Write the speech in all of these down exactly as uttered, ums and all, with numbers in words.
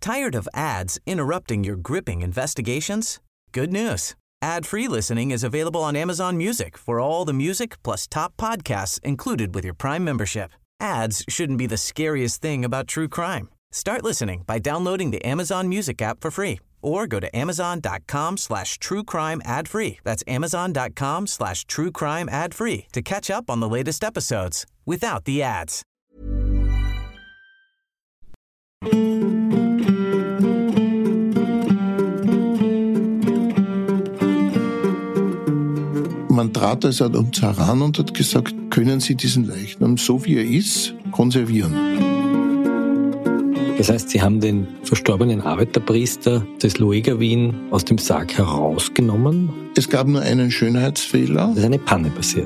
Tired of ads interrupting your gripping investigations? Good news. Ad-free listening is available on Amazon Music for all the music plus top podcasts included with your Prime membership. Ads shouldn't be the scariest thing about true crime. Start listening by downloading the Amazon Music app for free or go to amazon.com slash true crime ad free. That's amazon.com slash true crime ad free to catch up on the latest episodes without the ads. Man trat also an uns heran und hat gesagt, können Sie diesen Leichnam, so wie er ist, konservieren? Das heißt, Sie haben den verstorbenen Arbeiterpriester des Lueger Wien aus dem Sarg herausgenommen? Es gab nur einen Schönheitsfehler. Es ist eine Panne passiert.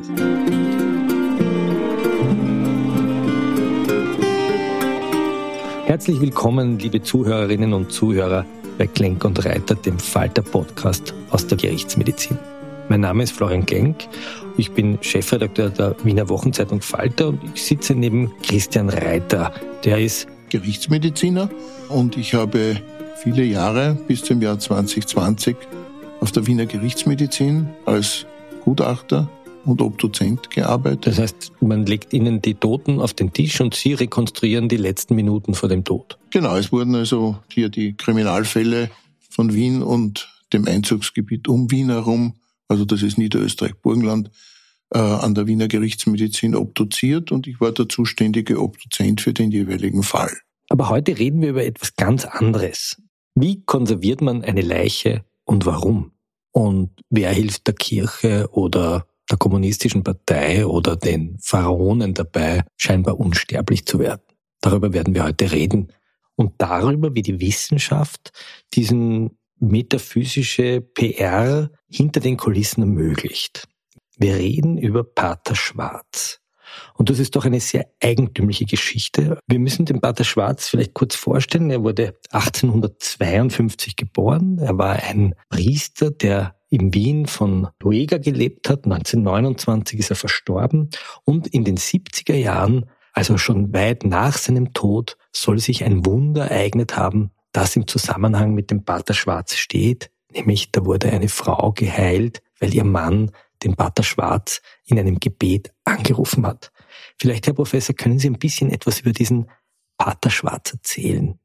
Herzlich willkommen, liebe Zuhörerinnen und Zuhörer, bei Klenk und Reiter, dem Falter-Podcast aus der Gerichtsmedizin. Mein Name ist Florian Klenk, ich bin Chefredakteur der Wiener Wochenzeitung Falter und ich sitze neben Christian Reiter, der ist Gerichtsmediziner und ich habe viele Jahre bis zum Jahr zwanzig zwanzig auf der Wiener Gerichtsmedizin als Gutachter und Obduzent gearbeitet. Das heißt, man legt Ihnen die Toten auf den Tisch und Sie rekonstruieren die letzten Minuten vor dem Tod. Genau, es wurden also hier die Kriminalfälle von Wien und dem Einzugsgebiet um Wien herum, also das ist Niederösterreich-Burgenland, äh, an der Wiener Gerichtsmedizin obduziert und ich war der zuständige Obduzent für den jeweiligen Fall. Aber heute reden wir über etwas ganz anderes. Wie konserviert man eine Leiche und warum? Und wer hilft der Kirche oder der kommunistischen Partei oder den Pharaonen dabei, scheinbar unsterblich zu werden? Darüber werden wir heute reden. Und darüber, wie die Wissenschaft diesen metaphysische P R hinter den Kulissen ermöglicht. Wir reden über Pater Schwarz. Und das ist doch eine sehr eigentümliche Geschichte. Wir müssen den Pater Schwarz vielleicht kurz vorstellen. Er wurde achtzehnhundertzweiundfünfzig geboren. Er war ein Priester, der in Wien von Lueger gelebt hat. neunzehnhundertneunundzwanzig ist er verstorben. Und in den siebziger Jahren, also schon weit nach seinem Tod, soll sich ein Wunder ereignet haben, das im Zusammenhang mit dem Pater Schwarz steht, nämlich da wurde eine Frau geheilt, weil ihr Mann den Pater Schwarz in einem Gebet angerufen hat. Vielleicht, Herr Professor, können Sie ein bisschen etwas über diesen Pater Schwarz erzählen?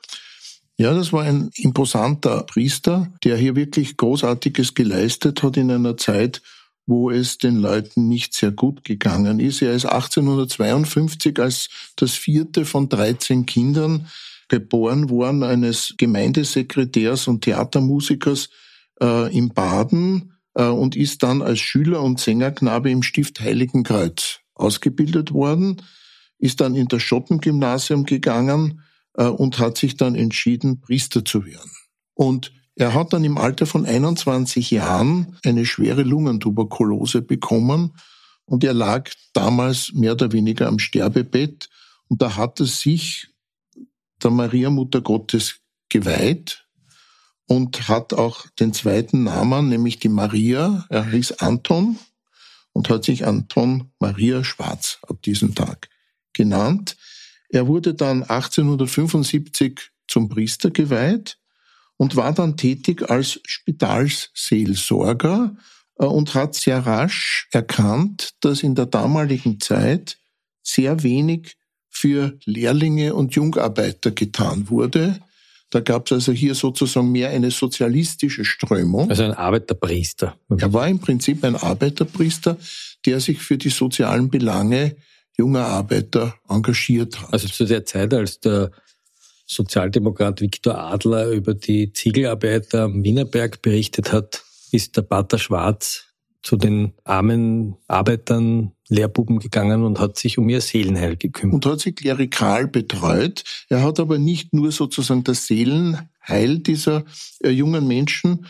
Ja, das war ein imposanter Priester, der hier wirklich Großartiges geleistet hat in einer Zeit, wo es den Leuten nicht sehr gut gegangen ist. Er ist achtzehnhundertzweiundfünfzig als das vierte von dreizehn Kindern geboren worden, eines Gemeindesekretärs und Theatermusikers äh, in Baden äh, und ist dann als Schüler und Sängerknabe im Stift Heiligenkreuz ausgebildet worden, ist dann in das Schottengymnasium gegangen äh, und hat sich dann entschieden, Priester zu werden. Und er hat dann im Alter von einundzwanzig Jahren eine schwere Lungentuberkulose bekommen und er lag damals mehr oder weniger am Sterbebett und da hat er sich der Maria Mutter Gottes geweiht und hat auch den zweiten Namen, nämlich die Maria, er hieß Anton und hat sich Anton Maria Schwarz ab diesem Tag genannt. Er wurde dann achtzehnhundertfünfundsiebzig zum Priester geweiht und war dann tätig als Spitalsseelsorger und hat sehr rasch erkannt, dass in der damaligen Zeit sehr wenig für Lehrlinge und Jungarbeiter getan wurde. Da gab es also hier sozusagen mehr eine sozialistische Strömung. Also ein Arbeiterpriester. Er war im Prinzip ein Arbeiterpriester, der sich für die sozialen Belange junger Arbeiter engagiert hat. Also zu der Zeit, als der Sozialdemokrat Viktor Adler über die Ziegelarbeiter am Wienerberg berichtet hat, ist der Pater Schwarz zu den armen Arbeitern, Lehrbuben gegangen und hat sich um ihr Seelenheil gekümmert. Und hat sie klerikal betreut. Er hat aber nicht nur sozusagen das Seelenheil dieser äh, jungen Menschen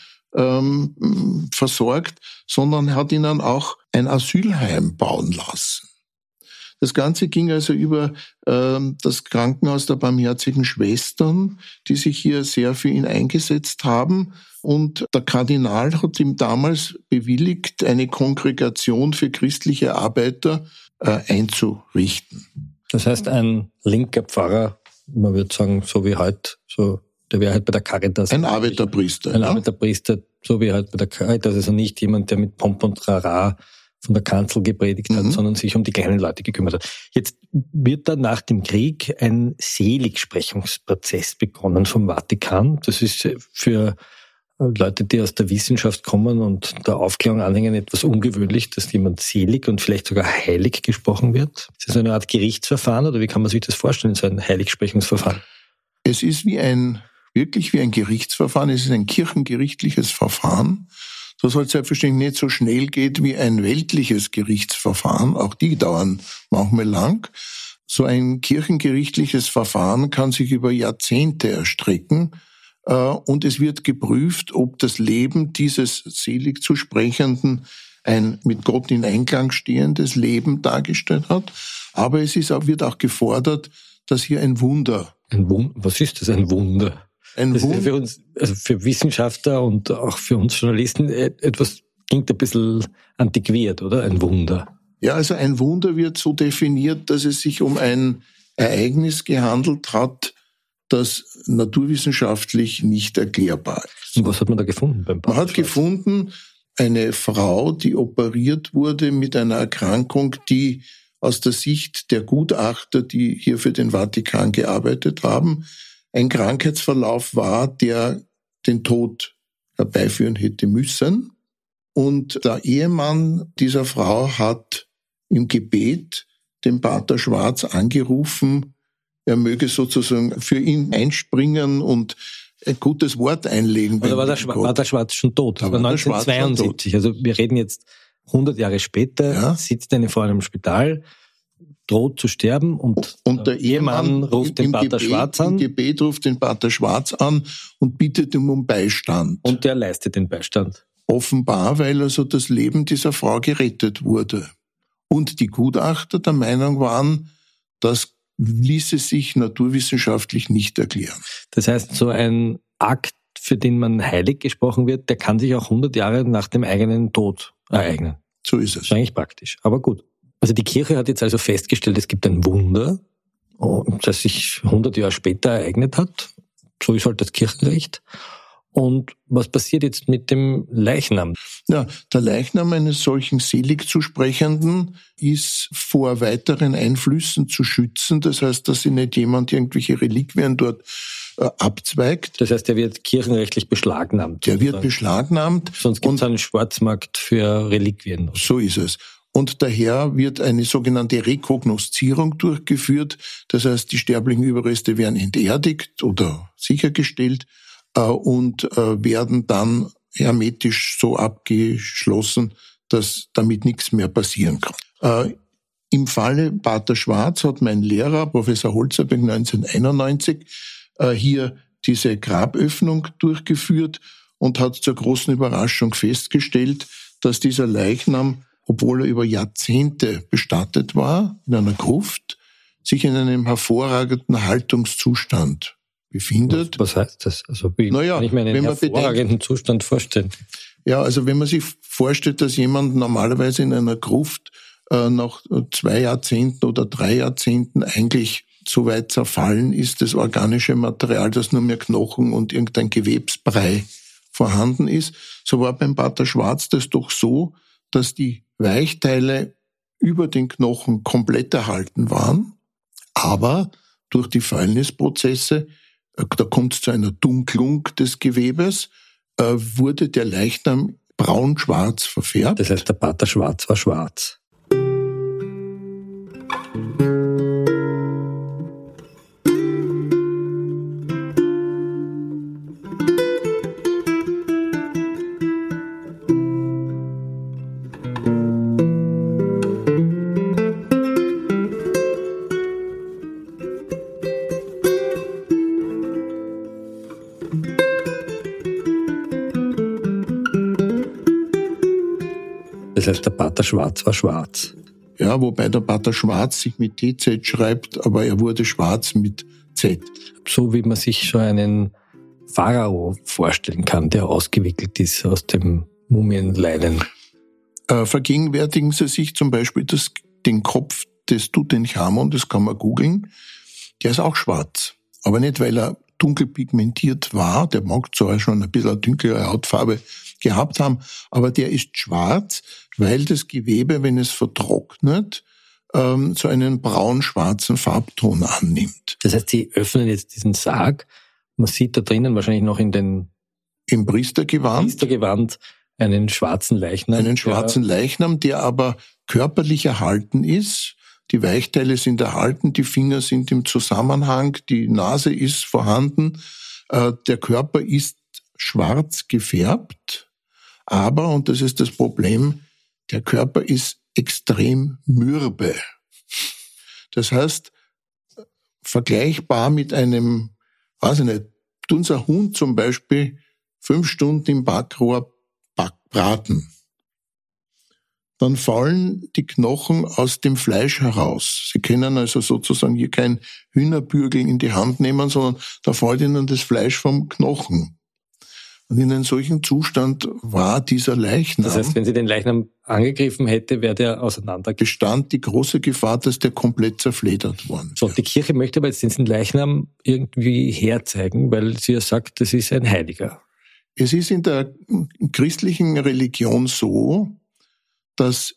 ähm, versorgt, sondern hat ihnen auch ein Asylheim bauen lassen. Das Ganze ging also über äh, das Krankenhaus der Barmherzigen Schwestern, die sich hier sehr für ihn eingesetzt haben. Und der Kardinal hat ihm damals bewilligt, eine Kongregation für christliche Arbeiter äh, einzurichten. Das heißt, ein linker Pfarrer, man würde sagen, so wie heute, so der wäre halt bei der Caritas. Ein Arbeiterpriester. Ein ja? Arbeiterpriester, so wie halt bei der Caritas, also nicht jemand, der mit Pomp und Trara von der Kanzel gepredigt hat, mhm. sondern sich um die kleinen Leute gekümmert hat. Jetzt wird da nach dem Krieg ein Seligsprechungsprozess begonnen vom Vatikan. Das ist für Leute, die aus der Wissenschaft kommen und der Aufklärung anhängen, etwas ungewöhnlich, dass jemand selig und vielleicht sogar heilig gesprochen wird. Ist das eine Art Gerichtsverfahren oder wie kann man sich das vorstellen, so ein Heiligsprechungsverfahren? Es ist wie ein, wirklich wie ein Gerichtsverfahren. Es ist ein kirchengerichtliches Verfahren, das halt selbstverständlich nicht so schnell geht wie ein weltliches Gerichtsverfahren. Auch die dauern manchmal lang. So ein kirchengerichtliches Verfahren kann sich über Jahrzehnte erstrecken. Und es wird geprüft, ob das Leben dieses selig zu Sprechenden ein mit Gott in Einklang stehendes Leben dargestellt hat. Aber es ist auch, wird auch gefordert, dass hier ein Wunder. Ein Wunder? Was ist das, ein Wunder? Ein das Wunder. Ist ja für uns, also für Wissenschaftler und auch für uns Journalisten etwas, klingt ein bisschen antiquiert, oder? Ein Wunder. Ja, also ein Wunder wird so definiert, dass es sich um ein Ereignis gehandelt hat, das naturwissenschaftlich nicht erklärbar ist. Und was hat man da gefunden beim Pater Man hat Schwarz? gefunden, eine Frau, die operiert wurde mit einer Erkrankung, die aus der Sicht der Gutachter, die hier für den Vatikan gearbeitet haben, ein Krankheitsverlauf war, der den Tod herbeiführen hätte müssen. Und der Ehemann dieser Frau hat im Gebet den Pater Schwarz angerufen, er möge sozusagen für ihn einspringen und ein gutes Wort einlegen. Oder war der, Schwa- war der Schwarz schon tot? Das war neunzehnhundertzweiundsiebzig. Also wir reden jetzt hundert Jahre später, ja. Sitzt eine Frau in einem Spital, droht zu sterben und, und der Ehemann, Ehemann ruft den Pater Gebet, Schwarz an. Im Gebet ruft den Pater Schwarz an und bittet ihm um Beistand. Und der leistet den Beistand. Offenbar, weil also das Leben dieser Frau gerettet wurde. Und die Gutachter der Meinung waren, das ließe sich naturwissenschaftlich nicht erklären. Das heißt, so ein Akt, für den man heilig gesprochen wird, der kann sich auch hundert Jahre nach dem eigenen Tod ereignen. So ist es. Das ist eigentlich praktisch, aber gut. Also die Kirche hat jetzt also festgestellt, es gibt ein Wunder, das sich hundert Jahre später ereignet hat. So ist halt das Kirchenrecht. Und was passiert jetzt mit dem Leichnam? Ja, der Leichnam eines solchen Seligzusprechenden ist vor weiteren Einflüssen zu schützen. Das heißt, dass sich nicht jemand irgendwelche Reliquien dort äh, abzweigt. Das heißt, der wird kirchenrechtlich beschlagnahmt. Der wird beschlagnahmt. Sonst gibt es einen Schwarzmarkt für Reliquien. So ist es. Und daher wird eine sogenannte Rekognoszierung durchgeführt. Das heißt, die sterblichen Überreste werden enterdigt oder sichergestellt und werden dann hermetisch so abgeschlossen, dass damit nichts mehr passieren kann. Im Falle Pater Schwarz hat mein Lehrer, Professor Holzerbeck, neunzehnhunderteinundneunzig hier diese Graböffnung durchgeführt und hat zur großen Überraschung festgestellt, dass dieser Leichnam, obwohl er über Jahrzehnte bestattet war, in einer Gruft, sich in einem hervorragenden Haltungszustand befindet. Was heißt das? Also wie naja, kann ich mir einen wenn man hervorragenden bedenkt, Zustand vorstellen? Ja, also wenn man sich vorstellt, dass jemand normalerweise in einer Gruft äh, nach zwei Jahrzehnten oder drei Jahrzehnten eigentlich so weit zerfallen ist, das organische Material, dass nur mehr Knochen und irgendein Gewebsbrei vorhanden ist, so war beim Pater Schwarz das doch so, dass die Weichteile über den Knochen komplett erhalten waren, aber durch die Fäulnisprozesse, da kommt es zu einer Dunklung des Gewebes, äh, wurde der Leichnam braun-schwarz verfärbt. Das heißt, der Pater Schwarz war schwarz. Das heißt, der Pater Schwarz war schwarz. Ja, wobei der Pater Schwarz sich mit T Z schreibt, aber er wurde schwarz mit Z. So wie man sich so einen Pharao vorstellen kann, der ausgewickelt ist aus dem Mumienleinen. Äh, vergegenwärtigen Sie sich zum Beispiel das, den Kopf des Tutanchamun, das kann man googeln, der ist auch schwarz. Aber nicht, weil er dunkel pigmentiert war. Der mag zwar schon ein bisschen eine dunklere Hautfarbe gehabt haben, aber der ist schwarz, weil das Gewebe, wenn es vertrocknet, ähm, so einen braun-schwarzen Farbton annimmt. Das heißt, Sie öffnen jetzt diesen Sarg. Man sieht da drinnen wahrscheinlich noch in den Im Priestergewand, Priestergewand einen schwarzen Leichnam. Einen schwarzen der, Leichnam, der aber körperlich erhalten ist. Die Weichteile sind erhalten, die Finger sind im Zusammenhang, die Nase ist vorhanden. Äh, der Körper ist schwarz gefärbt, aber, und das ist das Problem, der Körper ist extrem mürbe. Das heißt, vergleichbar mit einem, weiß ich nicht, unser Hund zum Beispiel fünf Stunden im Backrohr braten. Dann fallen die Knochen aus dem Fleisch heraus. Sie können also sozusagen hier kein Hühnerbürgel in die Hand nehmen, sondern da fällt ihnen das Fleisch vom Knochen. Und in einem solchen Zustand war dieser Leichnam. Das heißt, wenn Sie den Leichnam angegriffen hätte, wäre der auseinander. Bestand die große Gefahr, dass der komplett zerfledert worden wäre. So, die Kirche möchte aber jetzt diesen Leichnam irgendwie herzeigen, weil sie ja sagt, das ist ein Heiliger. Es ist in der christlichen Religion so, dass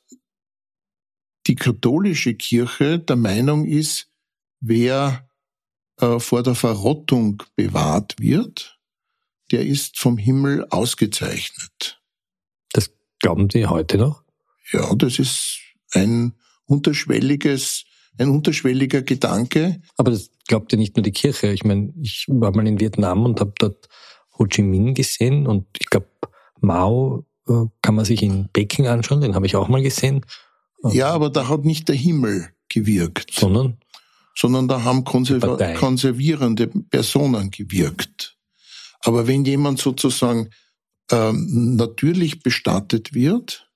die katholische Kirche der Meinung ist, wer äh, vor der Verrottung bewahrt wird, der ist vom Himmel ausgezeichnet. Das glauben Sie heute noch? Ja, das ist ein unterschwelliges, ein unterschwelliger Gedanke. Aber das glaubt ja nicht nur die Kirche. Ich meine, ich war mal in Vietnam und habe dort Ho Chi Minh gesehen und ich glaube, Mao äh, kann man sich in Peking anschauen, den habe ich auch mal gesehen. Ja, aber da hat nicht der Himmel gewirkt. Sondern? Sondern da haben konserv- konservierende Personen gewirkt. Aber wenn jemand sozusagen ähm, natürlich bestattet wird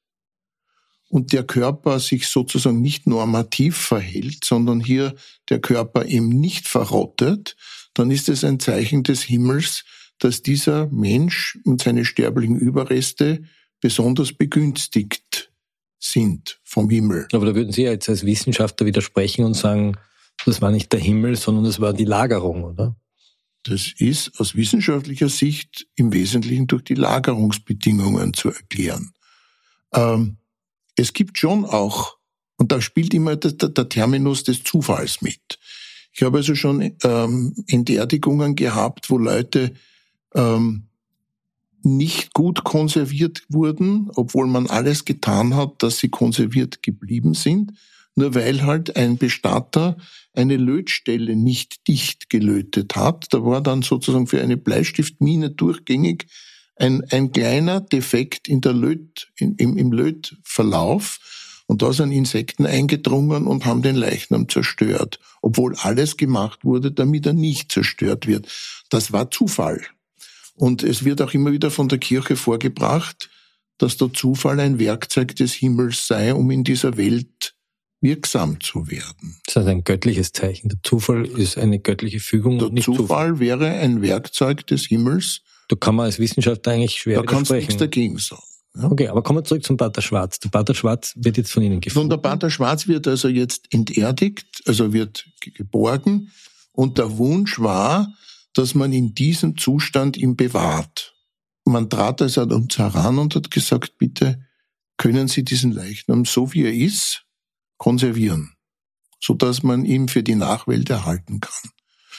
und der Körper sich sozusagen nicht normativ verhält, sondern hier der Körper eben nicht verrottet, dann ist es ein Zeichen des Himmels, dass dieser Mensch und seine sterblichen Überreste besonders begünstigt sind vom Himmel. Aber da würden Sie ja jetzt als Wissenschaftler widersprechen und sagen, das war nicht der Himmel, sondern das war die Lagerung, oder? Das ist aus wissenschaftlicher Sicht im Wesentlichen durch die Lagerungsbedingungen zu erklären. Ähm, es gibt schon auch, und da spielt immer der, der Terminus des Zufalls mit. Ich habe also schon ähm, Entbeerdigungen gehabt, wo Leute ähm, nicht gut konserviert wurden, obwohl man alles getan hat, dass sie konserviert geblieben sind, nur weil halt ein Bestatter eine Lötstelle nicht dicht gelötet hat. Da war dann sozusagen für eine Bleistiftmine durchgängig ein, ein kleiner Defekt in der Löt, in, im, im Lötverlauf. Und da sind Insekten eingedrungen und haben den Leichnam zerstört, obwohl alles gemacht wurde, damit er nicht zerstört wird. Das war Zufall. Und es wird auch immer wieder von der Kirche vorgebracht, dass der Zufall ein Werkzeug des Himmels sei, um in dieser Welt wirksam zu werden. Das ist ein göttliches Zeichen. Der Zufall ist eine göttliche Fügung. Der und nicht Zufall, Zufall wäre ein Werkzeug des Himmels. Da kann man als Wissenschaftler eigentlich schwer Da kannst du nichts widersprechen. dagegen sagen. Ja? Okay, aber kommen wir zurück zum Pater Schwarz. Der Pater Schwarz wird jetzt von Ihnen gefunden. Nun, der Pater Schwarz wird also jetzt enterdigt, also wird geborgen. Und der Wunsch war, dass man in diesem Zustand ihn bewahrt. Man trat also an uns heran und hat gesagt, bitte können Sie diesen Leichnam, so wie er ist, konservieren, sodass man ihn für die Nachwelt erhalten kann.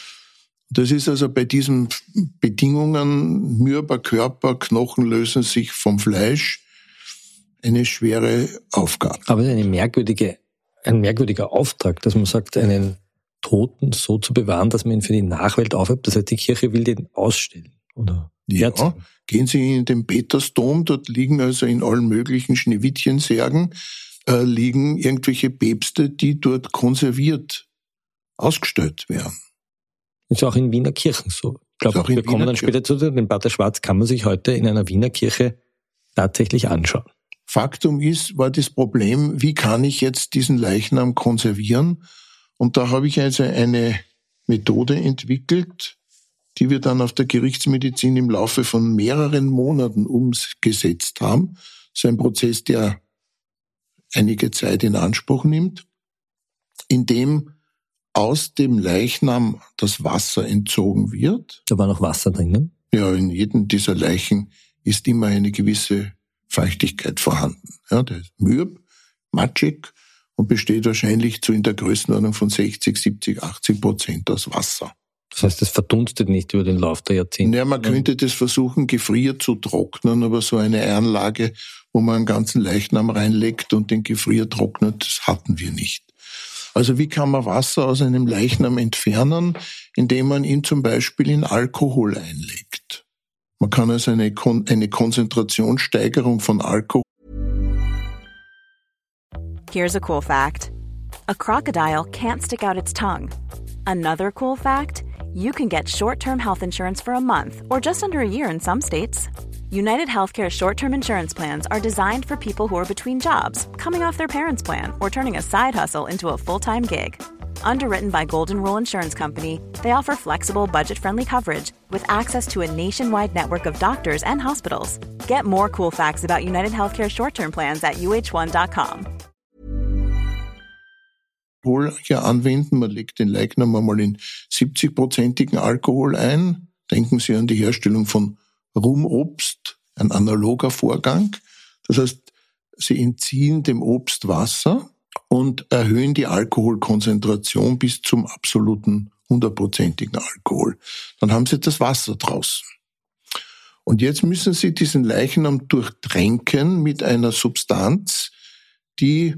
Das ist also bei diesen Bedingungen, mürber Körper, Knochen lösen sich vom Fleisch, eine schwere Aufgabe. Aber es ist eine merkwürdige, ein merkwürdiger Auftrag, dass man sagt, einen Toten so zu bewahren, dass man ihn für die Nachwelt aufhebt. Das heißt, die Kirche will den ausstellen, oder? Ja, gehen Sie in den Petersdom, dort liegen also in allen möglichen Schneewittchensärgen, äh, liegen irgendwelche Päpste, die dort konserviert ausgestellt werden. Ist auch in Wiener Kirchen so. Ich glaube, wir kommen dann später zu, den Pater Schwarz kann man sich heute in einer Wiener Kirche tatsächlich anschauen. Faktum ist, war das Problem, wie kann ich jetzt diesen Leichnam konservieren? Und da habe ich also eine Methode entwickelt, die wir dann auf der Gerichtsmedizin im Laufe von mehreren Monaten umgesetzt haben. So ein Prozess, der einige Zeit in Anspruch nimmt, in dem aus dem Leichnam das Wasser entzogen wird. Da war noch Wasser drinnen? Ja, in jedem dieser Leichen ist immer eine gewisse Feuchtigkeit vorhanden. Ja, der ist mürb, matschig und besteht wahrscheinlich zu in der Größenordnung von sechzig, siebzig, achtzig Prozent aus Wasser. Das heißt, das verdunstet nicht über den Lauf der Jahrzehnte? Ja, man könnte das versuchen, gefriert zu trocknen, aber so eine Anlage, wo man einen ganzen Leichnam reinlegt und den gefriert trocknet, das hatten wir nicht. Also wie kann man Wasser aus einem Leichnam entfernen? Indem man ihn zum Beispiel in Alkohol einlegt. Man kann also eine, Kon- eine Konzentrationssteigerung von Alkohol. Here's a cool fact. A crocodile can't stick out its tongue. Another cool fact, you can get short-term health insurance for a month or just under a year in some states. United Healthcare short-term insurance plans are designed for people who are between jobs, coming off their parents' plan, or turning a side hustle into a full-time gig. Underwritten by Golden Rule Insurance Company, they offer flexible, budget-friendly coverage with access to a nationwide network of doctors and hospitals. Get more cool facts about United Healthcare short-term plans at U H one dot com. Ja, anwenden. Man legt den Leichnam einmal in siebzig-prozentigen Alkohol ein. Denken Sie an die Herstellung von Rumobst, ein analoger Vorgang. Das heißt, Sie entziehen dem Obst Wasser und erhöhen die Alkoholkonzentration bis zum absoluten hundertprozentigen Alkohol. Dann haben Sie das Wasser draußen. Und jetzt müssen Sie diesen Leichnam durchtränken mit einer Substanz, die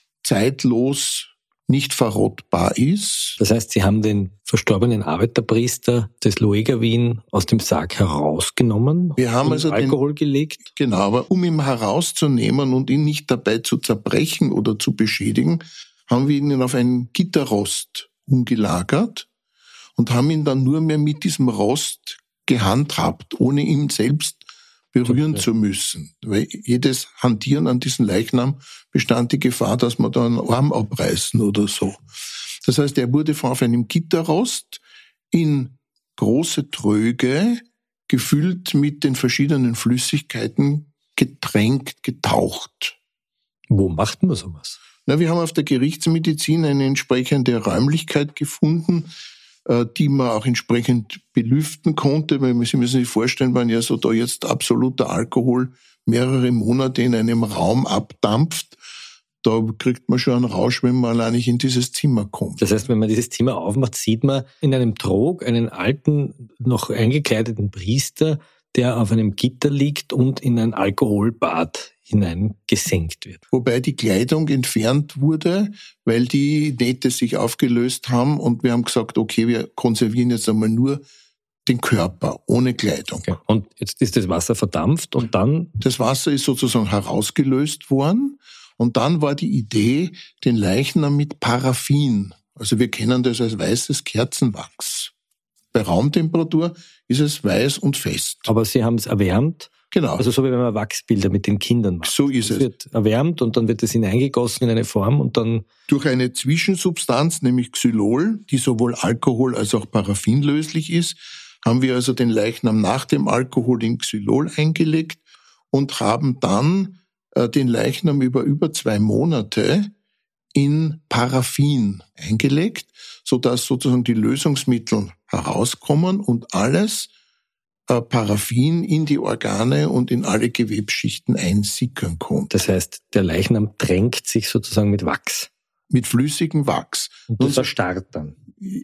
zeitlos nicht verrottbar ist. Das heißt, Sie haben den verstorbenen Arbeiterpriester des Lueger Wien aus dem Sarg herausgenommen, Wir haben also Alkohol den, gelegt? Genau, aber um ihn herauszunehmen und ihn nicht dabei zu zerbrechen oder zu beschädigen, haben wir ihn auf einen Gitterrost umgelagert und haben ihn dann nur mehr mit diesem Rost gehandhabt, ohne ihn selbst berühren okay. zu müssen. Weil jedes Hantieren an diesem Leichnam bestand die Gefahr, dass man da einen Arm abreißen oder so. Das heißt, er wurde auf einem Gitterrost in große Tröge gefüllt mit den verschiedenen Flüssigkeiten getränkt, getaucht. Wo macht man sowas? Na, wir haben auf der Gerichtsmedizin eine entsprechende Räumlichkeit gefunden, die man auch entsprechend belüften konnte, weil Sie müssen sich vorstellen, wenn ja so da jetzt absoluter Alkohol mehrere Monate in einem Raum abdampft, da kriegt man schon einen Rausch, wenn man allein nicht in dieses Zimmer kommt. Das heißt, wenn man dieses Zimmer aufmacht, sieht man in einem Trog einen alten, noch eingekleideten Priester, der auf einem Gitter liegt und in ein Alkoholbad hineingesenkt wird. Wobei die Kleidung entfernt wurde, weil die Nähte sich aufgelöst haben und wir haben gesagt, okay, wir konservieren jetzt einmal nur den Körper ohne Kleidung. Okay. Und jetzt ist das Wasser verdampft und dann? Das Wasser ist sozusagen herausgelöst worden und dann war die Idee, den Leichnam mit Paraffin, also wir kennen das als weißes Kerzenwachs. Bei Raumtemperatur ist es weiß und fest. Aber Sie haben es erwärmt? Genau. Also so wie wenn man Wachsbilder mit den Kindern macht. So ist es. Es wird erwärmt und dann wird es hineingegossen in eine Form und dann... Durch eine Zwischensubstanz, nämlich Xylol, die sowohl Alkohol als auch Paraffin löslich ist, haben wir also den Leichnam nach dem Alkohol in Xylol eingelegt und haben dann äh, den Leichnam über über zwei Monate in Paraffin eingelegt, sodass sozusagen die Lösungsmittel herauskommen und alles äh, Paraffin in die Organe und in alle Gewebsschichten einsickern konnte. Das heißt, der Leichnam tränkt sich sozusagen mit Wachs. Mit flüssigem Wachs. Und das erstarrt dann.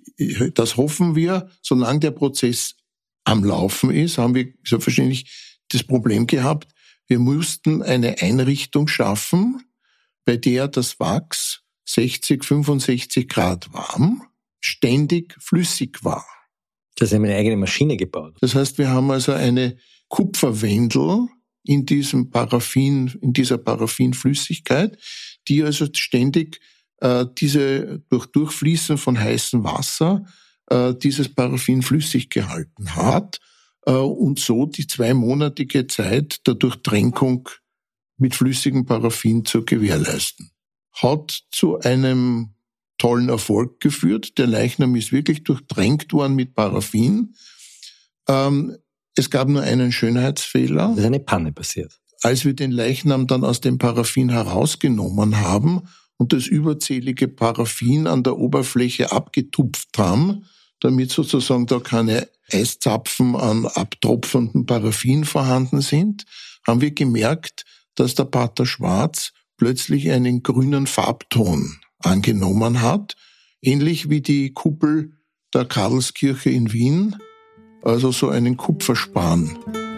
Das hoffen wir, solange der Prozess am Laufen ist, haben wir selbstverständlich das Problem gehabt, wir mussten eine Einrichtung schaffen, bei der das Wachs sechzig, fünfundsechzig Grad warm, ständig flüssig war. Das haben wir eine eigene Maschine gebaut. Das heißt, wir haben also eine Kupferwendel in diesem Paraffin, in dieser Paraffinflüssigkeit, die also ständig äh, diese durch Durchfließen von heißem Wasser äh, dieses Paraffin flüssig gehalten hat äh, und so die zweimonatige Zeit der Durchtränkung mit flüssigem Paraffin zu gewährleisten. Hat zu einem tollen Erfolg geführt. Der Leichnam ist wirklich durchtränkt worden mit Paraffin. Ähm, es gab nur einen Schönheitsfehler. Da ist eine Panne passiert. Als wir den Leichnam dann aus dem Paraffin herausgenommen haben und das überzählige Paraffin an der Oberfläche abgetupft haben, damit sozusagen da keine Eiszapfen an abtropfendem Paraffin vorhanden sind, haben wir gemerkt, dass der Pater Schwarz plötzlich einen grünen Farbton angenommen hat, ähnlich wie die Kuppel der Karlskirche in Wien, also so einen Kupferspan.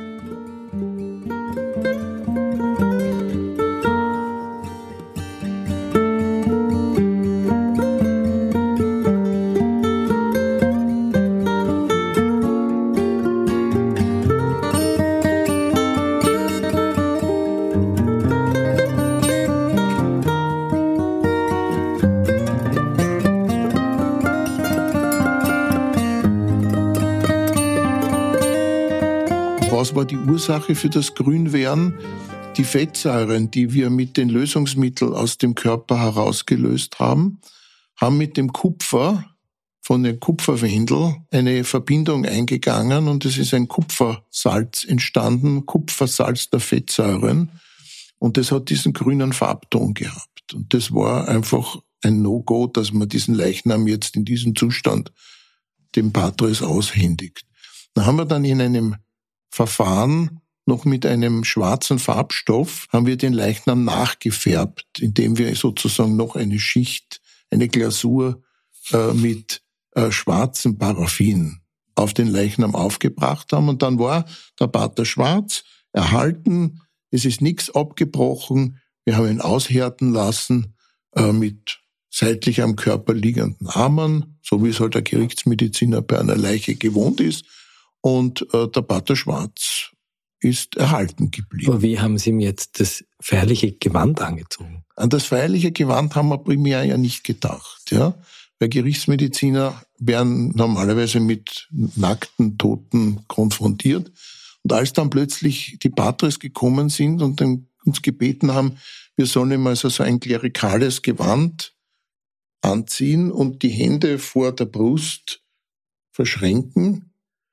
Was war die Ursache für das Grünwerden? Die Fettsäuren, die wir mit den Lösungsmitteln aus dem Körper herausgelöst haben, haben mit dem Kupfer von den Kupferwendel eine Verbindung eingegangen und es ist ein Kupfersalz entstanden, Kupfersalz der Fettsäuren, und das hat diesen grünen Farbton gehabt. Und das war einfach ein No-Go, dass man diesen Leichnam jetzt in diesem Zustand dem Patres aushändigt. Da haben wir dann in einem Verfahren noch mit einem schwarzen Farbstoff haben wir den Leichnam nachgefärbt, indem wir sozusagen noch eine Schicht, eine Glasur äh, mit äh, schwarzem Paraffin auf den Leichnam aufgebracht haben. Und dann war der Pater Schwarz erhalten, es ist nichts abgebrochen, wir haben ihn aushärten lassen äh, mit seitlich am Körper liegenden Armen, so wie es halt der Gerichtsmediziner bei einer Leiche gewohnt ist. Und äh, der Pater Schwarz ist erhalten geblieben. Aber wie haben Sie ihm jetzt das feierliche Gewand angezogen? An das feierliche Gewand haben wir primär ja nicht gedacht, ja, weil Gerichtsmediziner werden normalerweise mit nackten Toten konfrontiert. Und als dann plötzlich die Patres gekommen sind und dann uns gebeten haben, wir sollen ihm also so ein klerikales Gewand anziehen und die Hände vor der Brust verschränken,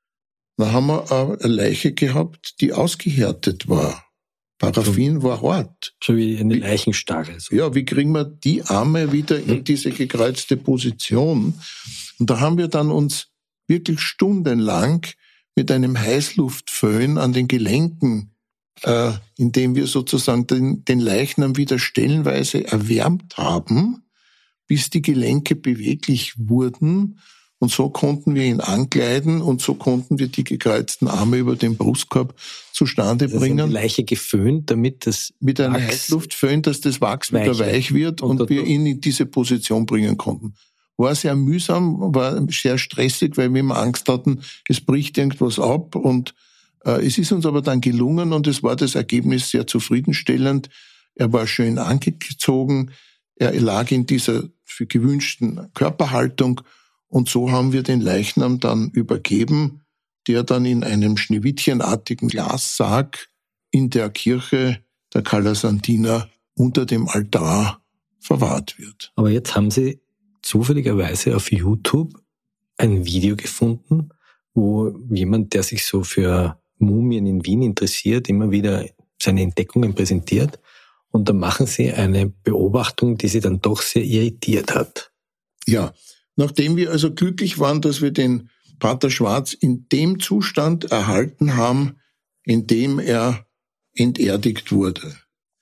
da haben wir eine Leiche gehabt, die ausgehärtet war. Paraffin war hart. So wie eine Leichenstarre. So. Ja, wie kriegen wir die Arme wieder in diese gekreuzte Position? Und da haben wir dann uns wirklich stundenlang mit einem Heißluftföhn an den Gelenken, äh, indem wir sozusagen den, den Leichnam wieder stellenweise erwärmt haben, bis die Gelenke beweglich wurden. Und so konnten wir ihn ankleiden und so konnten wir die gekreuzten Arme über den Brustkorb zustande also bringen. Die Leiche geföhnt, damit das Mit einem Wachs Heißluftföhn, dass das Wachs wieder weich wird und, und wir ihn in diese Position bringen konnten. War sehr mühsam, war sehr stressig, weil wir immer Angst hatten, es bricht irgendwas ab. Und äh, es ist uns aber dann gelungen und es war das Ergebnis sehr zufriedenstellend. Er war schön angezogen, er lag in dieser für gewünschten Körperhaltung. Und so haben wir den Leichnam dann übergeben, der dann in einem schneewittchenartigen Glassarg in der Kirche der Calasandiner unter dem Altar verwahrt wird. Aber jetzt haben Sie zufälligerweise auf YouTube ein Video gefunden, wo jemand, der sich so für Mumien in Wien interessiert, immer wieder seine Entdeckungen präsentiert. Und da machen Sie eine Beobachtung, die Sie dann doch sehr irritiert hat. Ja. Nachdem wir also glücklich waren, dass wir den Pater Schwarz in dem Zustand erhalten haben, in dem er enterdigt wurde,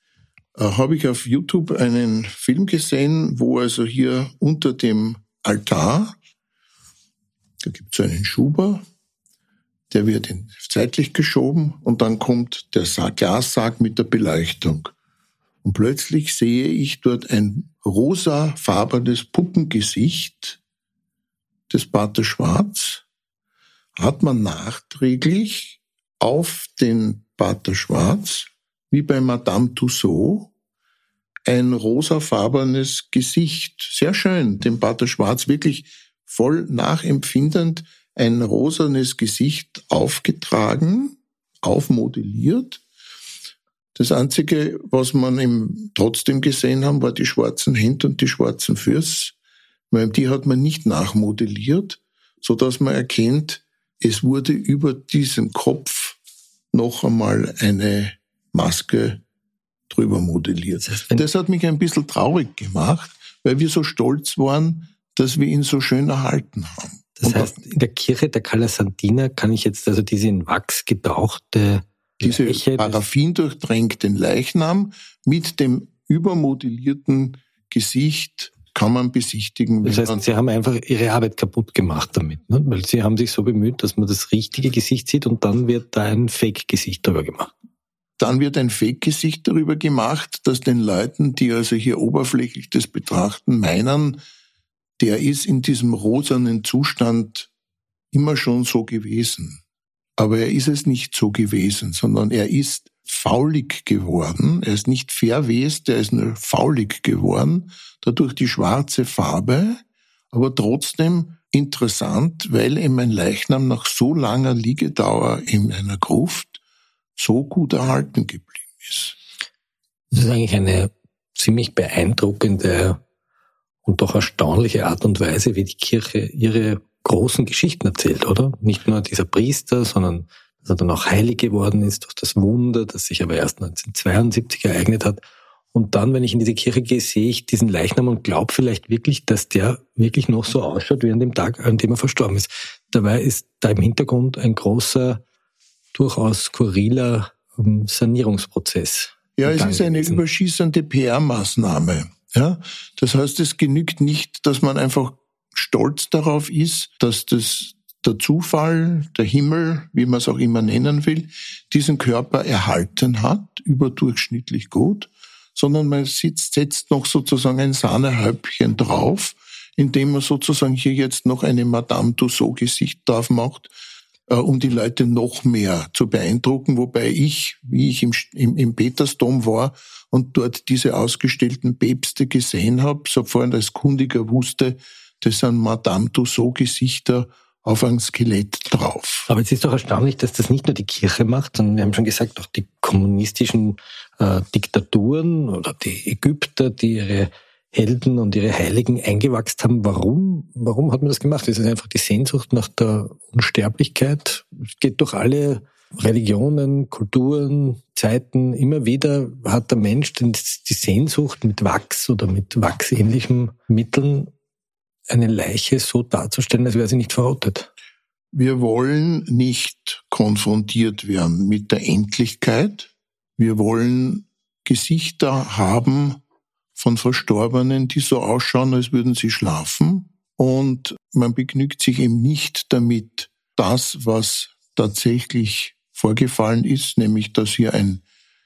äh, habe ich auf YouTube einen Film gesehen, wo also hier unter dem Altar, da gibt es einen Schuber, der wird seitlich geschoben und dann kommt der Glassarg mit der Beleuchtung. Und plötzlich sehe ich dort ein rosafarbenes Puppengesicht des Pater Schwarz. Hat man nachträglich auf den Pater Schwarz, wie bei Madame Tussaud, ein rosafarbenes Gesicht. Sehr schön, dem Pater Schwarz wirklich voll nachempfindend ein rosanes Gesicht aufgetragen, aufmodelliert. Das Einzige, was man ihm trotzdem gesehen haben, war die schwarzen Hände und die schwarzen Füße. Weil die hat man nicht nachmodelliert, so dass man erkennt, es wurde über diesen Kopf noch einmal eine Maske drüber modelliert. Das, heißt, das hat mich ein bisschen traurig gemacht, weil wir so stolz waren, dass wir ihn so schön erhalten haben. Das heißt, in der Kirche der Calasantina kann ich jetzt also diese in Wachs getauchte diese Leiche, paraffindurchtränkten Leichnam mit dem übermodellierten Gesicht kann man besichtigen. Das heißt, Sie haben einfach Ihre Arbeit kaputt gemacht damit, ne? Weil Sie haben sich so bemüht, dass man das richtige Gesicht sieht und dann wird da ein Fake-Gesicht drüber gemacht. Dann wird ein Fake-Gesicht darüber gemacht, dass den Leuten, die also hier oberflächlich das betrachten, meinen, der ist in diesem rosanen Zustand immer schon so gewesen. Aber er ist es nicht so gewesen, sondern er ist faulig geworden. Er ist nicht verwest, er ist nur faulig geworden, dadurch die schwarze Farbe, aber trotzdem interessant, weil eben ein Leichnam nach so langer Liegedauer in einer Gruft so gut erhalten geblieben ist. Das ist eigentlich eine ziemlich beeindruckende und doch erstaunliche Art und Weise, wie die Kirche ihre großen Geschichten erzählt, oder? Nicht nur dieser Priester, sondern dass er dann auch heilig geworden ist durch das Wunder, das sich aber erst neunzehnhundertzweiundsiebzig ereignet hat. Und dann, wenn ich in diese Kirche gehe, sehe ich diesen Leichnam und glaube vielleicht wirklich, dass der wirklich noch so ausschaut wie an dem Tag, an dem er verstorben ist. Dabei ist da im Hintergrund ein großer, durchaus skurriler um, Sanierungsprozess. Ja, es ist eine überschießende P R-Maßnahme. Ja, das heißt, es genügt nicht, dass man einfach stolz darauf ist, dass das der Zufall, der Himmel, wie man es auch immer nennen will, diesen Körper erhalten hat, überdurchschnittlich gut, sondern man sitzt, setzt noch sozusagen ein Sahnehäubchen drauf, indem man sozusagen hier jetzt noch eine Madame Tussaud-Gesicht drauf macht, äh, um die Leute noch mehr zu beeindrucken, wobei ich, wie ich im, im, im Petersdom war und dort diese ausgestellten Päpste gesehen habe, sofort als Kundiger wusste, das sind Madame Tussaud-Gesichter auf ein Skelett drauf. Aber es ist doch erstaunlich, dass das nicht nur die Kirche macht, sondern wir haben schon gesagt, auch die kommunistischen äh, Diktaturen oder die Ägypter, die ihre Helden und ihre Heiligen eingewachsen haben. Warum? Warum hat man das gemacht? Ist es einfach die Sehnsucht nach der Unsterblichkeit? Es geht durch alle Religionen, Kulturen, Zeiten. Immer wieder hat der Mensch die Sehnsucht, mit Wachs oder mit wachsähnlichen Mitteln eine Leiche so darzustellen, als wäre sie nicht verrottet. Wir wollen nicht konfrontiert werden mit der Endlichkeit. Wir wollen Gesichter haben von Verstorbenen, die so ausschauen, als würden sie schlafen. Und man begnügt sich eben nicht damit, das, was tatsächlich vorgefallen ist, nämlich dass hier ein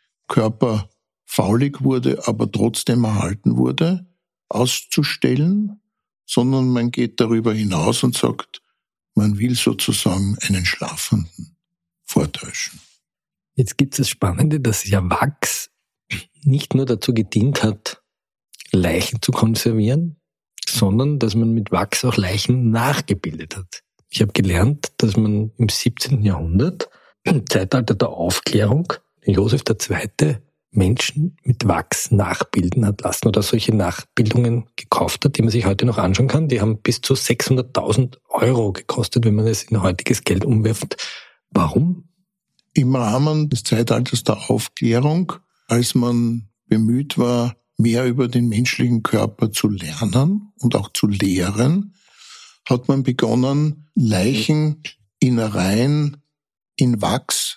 Körper faulig wurde, aber trotzdem erhalten wurde, auszustellen, sondern man geht darüber hinaus und sagt, man will sozusagen einen Schlafenden vortäuschen. Jetzt gibt es das Spannende, dass ja Wachs nicht nur dazu gedient hat, Leichen zu konservieren, sondern dass man mit Wachs auch Leichen nachgebildet hat. Ich habe gelernt, dass man im siebzehnten Jahrhundert, im Zeitalter der Aufklärung, Josef der Zweite Menschen mit Wachs nachbilden hat lassen oder solche Nachbildungen gekauft hat, die man sich heute noch anschauen kann. Die haben bis zu sechshunderttausend Euro gekostet, wenn man es in heutiges Geld umwirft. Warum? Im Rahmen des Zeitalters der Aufklärung, als man bemüht war, mehr über den menschlichen Körper zu lernen und auch zu lehren, hat man begonnen, Leicheninnereien in Wachs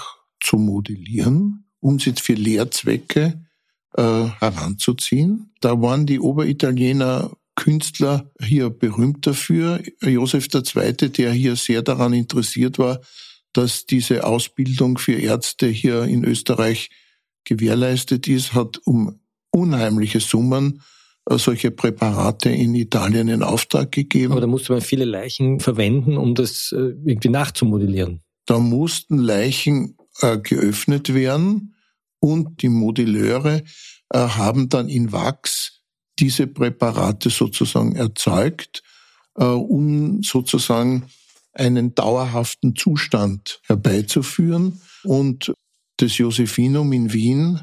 nachzumodellieren, um sie für Lehrzwecke äh, heranzuziehen. Da waren die Oberitaliener Künstler hier berühmt dafür. Josef der Zweite, der hier sehr daran interessiert war, dass diese Ausbildung für Ärzte hier in Österreich gewährleistet ist, hat um unheimliche Summen äh, solche Präparate in Italien in Auftrag gegeben. Aber da musste man viele Leichen verwenden, um das äh, irgendwie nachzumodellieren. Da mussten Leichen äh, geöffnet werden und die Modelleure äh, haben dann in Wachs diese Präparate sozusagen erzeugt, äh, um sozusagen einen dauerhaften Zustand herbeizuführen. Und das Josephinum in Wien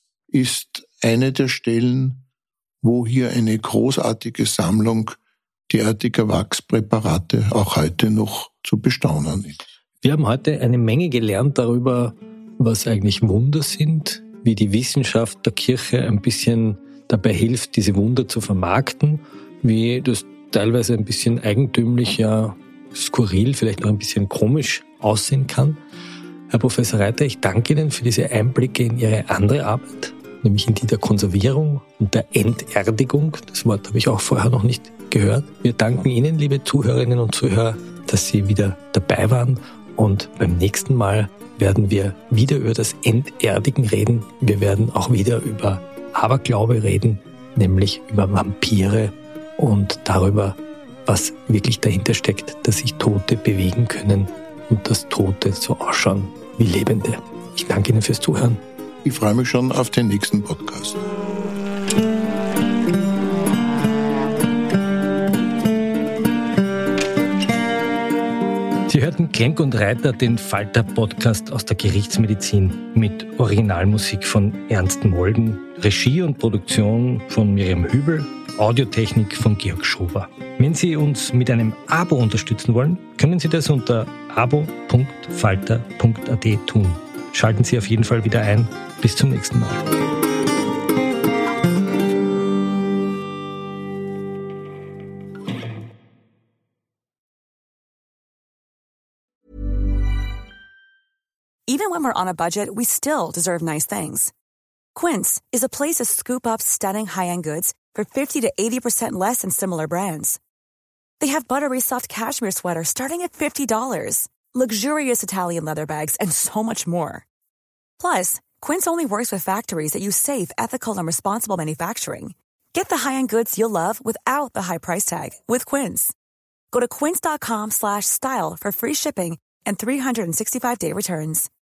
ist eine der Stellen, wo hier eine großartige Sammlung derartiger Wachspräparate auch heute noch zu bestaunen ist. Wir haben heute eine Menge gelernt darüber, was eigentlich Wunder sind, wie die Wissenschaft der Kirche ein bisschen dabei hilft, diese Wunder zu vermarkten, wie das teilweise ein bisschen eigentümlich, ja skurril, vielleicht noch ein bisschen komisch aussehen kann. Herr Professor Reiter, ich danke Ihnen für diese Einblicke in Ihre andere Arbeit, nämlich in die der Konservierung und der Enterdigung. Das Wort habe ich auch vorher noch nicht gehört. Wir danken Ihnen, liebe Zuhörerinnen und Zuhörer, dass Sie wieder dabei waren, und beim nächsten Mal werden wir wieder über das Enterdigen reden. Wir werden auch wieder über Aberglaube reden, nämlich über Vampire und darüber, was wirklich dahinter steckt, dass sich Tote bewegen können und dass Tote so ausschauen wie Lebende. Ich danke Ihnen fürs Zuhören. Ich freue mich schon auf den nächsten Podcast. Sie hörten Klenk und Reiter, den Falter-Podcast aus der Gerichtsmedizin mit Originalmusik von Ernst Molden, Regie und Produktion von Miriam Hübel, Audiotechnik von Georg Schober. Wenn Sie uns mit einem Abo unterstützen wollen, können Sie das unter abo punkt falter punkt a t tun. Schalten Sie auf jeden Fall wieder ein. Bis zum nächsten Mal. Even when we're on a budget, we still deserve nice things. Quince is a place to scoop up stunning high-end goods for fifty to eighty percent less than similar brands. They have buttery soft cashmere sweaters starting at fifty dollars, luxurious Italian leather bags, and so much more. Plus, Quince only works with factories that use safe, ethical, and responsible manufacturing. Get the high-end goods you'll love without the high price tag with Quince. Go to quince dot com slash style for free shipping and three sixty-five day returns.